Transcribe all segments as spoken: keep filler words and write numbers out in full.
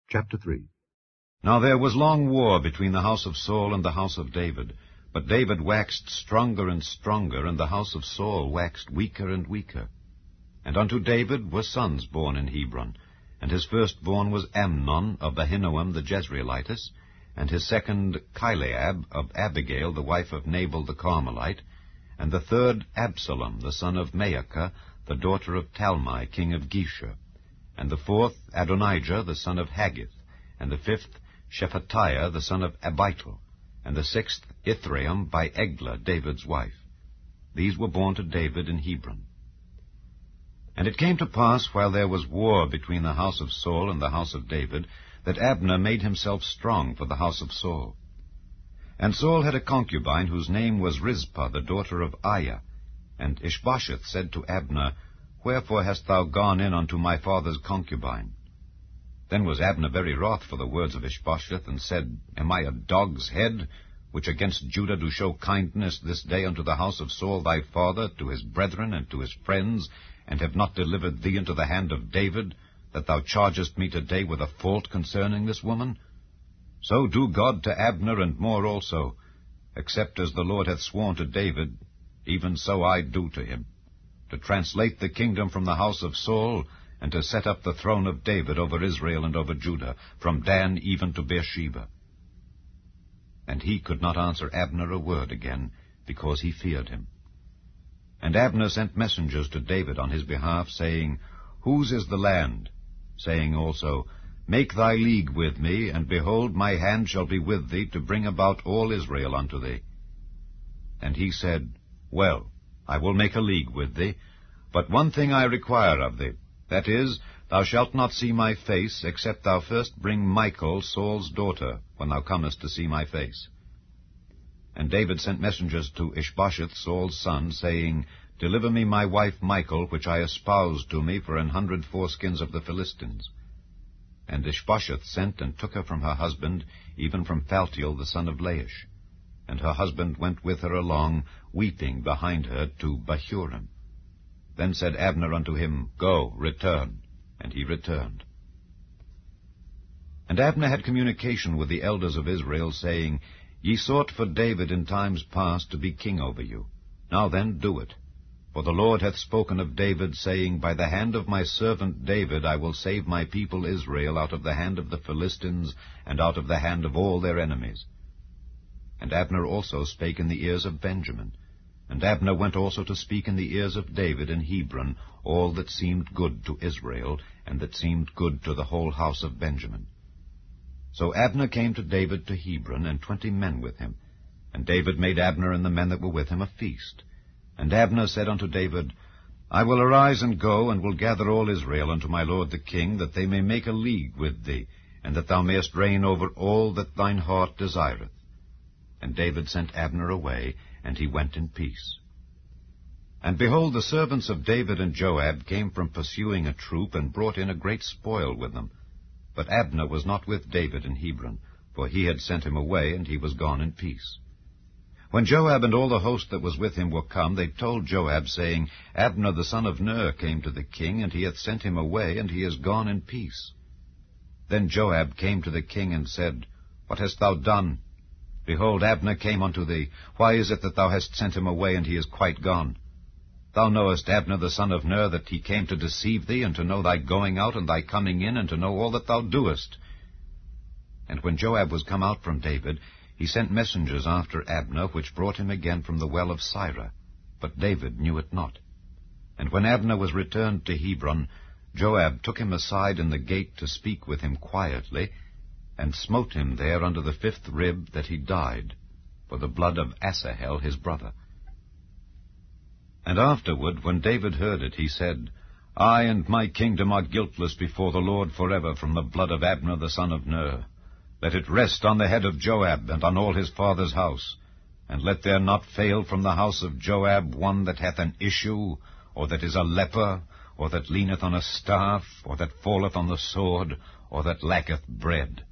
Chapter three. Now there was long war between the house of Saul and the house of David. But David waxed stronger and stronger, and the house of Saul waxed weaker and weaker. And unto David were sons born in Hebron, and his firstborn was Amnon of Ahinoam the Jezreelitess, and his second Chileab of Abigail the wife of Nabal the Carmelite, and the third Absalom the son of Maacah, the daughter of Talmai king of Geshur, and the fourth Adonijah the son of Haggith, and the fifth Shephatiah the son of Abital, and the sixth Ithream by Eglah David's wife. These were born to David in Hebron. And it came to pass, while there was war between the house of Saul and the house of David, that Abner made himself strong for the house of Saul. And Saul had a concubine whose name was Rizpah the daughter of Aiah. And Ishbosheth said to Abner, Wherefore hast thou gone in unto my father's concubine? Then was Abner very wroth for the words of Ishbosheth, and said, Am I a dog's head, which against Judah do show kindness this day unto the house of Saul thy father, to his brethren and to his friends, and have not delivered thee into the hand of David, that thou chargest me today with a fault concerning this woman? So do God to Abner, and more also, except as the Lord hath sworn to David, even so I do to him, to translate the kingdom from the house of Saul, and to set up the throne of David over Israel and over Judah, from Dan even to Beersheba. And he could not answer Abner a word again, because he feared him. And Abner sent messengers to David on his behalf, saying, Whose is the land? Saying also, Make thy league with me, and behold, my hand shall be with thee, to bring about all Israel unto thee. And he said, Well, I will make a league with thee, but one thing I require of thee, that is, thou shalt not see my face, except thou first bring Michal, Saul's daughter, when thou comest to see my face. And David sent messengers to Ishbosheth, Saul's son, saying, Deliver me my wife Michal, which I espoused to me for an hundred foreskins of the Philistines. And Ishbosheth sent and took her from her husband, even from Phaltiel the son of Laish. And her husband went with her along, weeping behind her to Bahurim. Then said Abner unto him, Go, return. And he returned. And Abner had communication with the elders of Israel, saying, Ye sought for David in times past to be king over you. Now then, do it. For the Lord hath spoken of David, saying, By the hand of my servant David I will save my people Israel out of the hand of the Philistines, and out of the hand of all their enemies. And Abner also spake in the ears of Benjamin. And Abner went also to speak in the ears of David in Hebron all that seemed good to Israel, and that seemed good to the whole house of Benjamin. So Abner came to David to Hebron, and twenty men with him. And David made Abner and the men that were with him a feast. And Abner said unto David, I will arise and go, and will gather all Israel unto my lord the king, that they may make a league with thee, and that thou mayest reign over all that thine heart desireth. And David sent Abner away, and he went in peace. And behold, the servants of David and Joab came from pursuing a troop, and brought in a great spoil with them. But Abner was not with David in Hebron, for he had sent him away, and he was gone in peace. When Joab and all the host that was with him were come, they told Joab, saying, Abner the son of Ner came to the king, and he hath sent him away, and he is gone in peace. Then Joab came to the king, and said, What hast thou done? Behold, Abner came unto thee. Why is it that thou hast sent him away, and he is quite gone? Thou knowest Abner the son of Ner, that he came to deceive thee, and to know thy going out and thy coming in, and to know all that thou doest. And when Joab was come out from David, he sent messengers after Abner, which brought him again from the well of Sirah. But David knew it not. And when Abner was returned to Hebron, Joab took him aside in the gate to speak with him quietly, and smote him there under the fifth rib, that he died, for the blood of Asahel his brother. And afterward, when David heard it, he said, I and my kingdom are guiltless before the Lord forever from the blood of Abner the son of Ner. Let it rest on the head of Joab, and on all his father's house. And let there not fail from the house of Joab one that hath an issue, or that is a leper, or that leaneth on a staff, or that falleth on the sword, or that lacketh bread.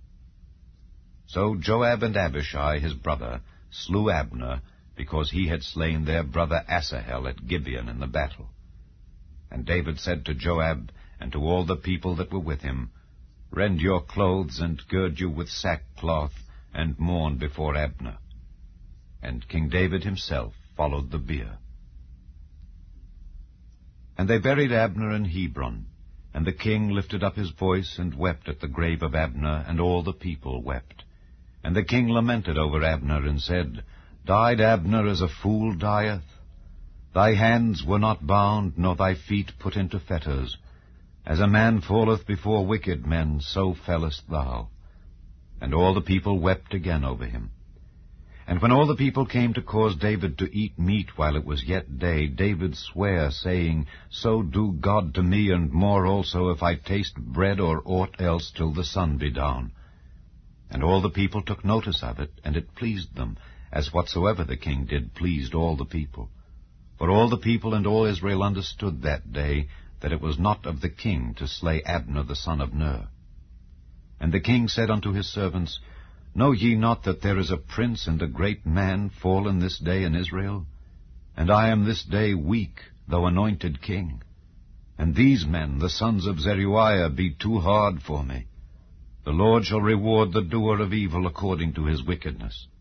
So Joab and Abishai his brother slew Abner, because he had slain their brother Asahel at Gibeon in the battle. And David said to Joab, and to all the people that were with him, Rend your clothes, and gird you with sackcloth, and mourn before Abner. And King David himself followed the bier. And they buried Abner in Hebron, and the king lifted up his voice and wept at the grave of Abner, and all the people wept. And the king lamented over Abner, and said, Died Abner as a fool dieth? Thy hands were not bound, nor thy feet put into fetters. As a man falleth before wicked men, so fellest thou. And all the people wept again over him. And when all the people came to cause David to eat meat while it was yet day, David sware, saying, So do God to me, and more also, if I taste bread or aught else till the sun be down. And all the people took notice of it, and it pleased them, as whatsoever the king did pleased all the people. For all the people and all Israel understood that day that it was not of the king to slay Abner the son of Ner. And the king said unto his servants, Know ye not that there is a prince and a great man fallen this day in Israel? And I am this day weak, though anointed king. And these men, the sons of Zeruiah, be too hard for me. The Lord shall reward the doer of evil according to his wickedness.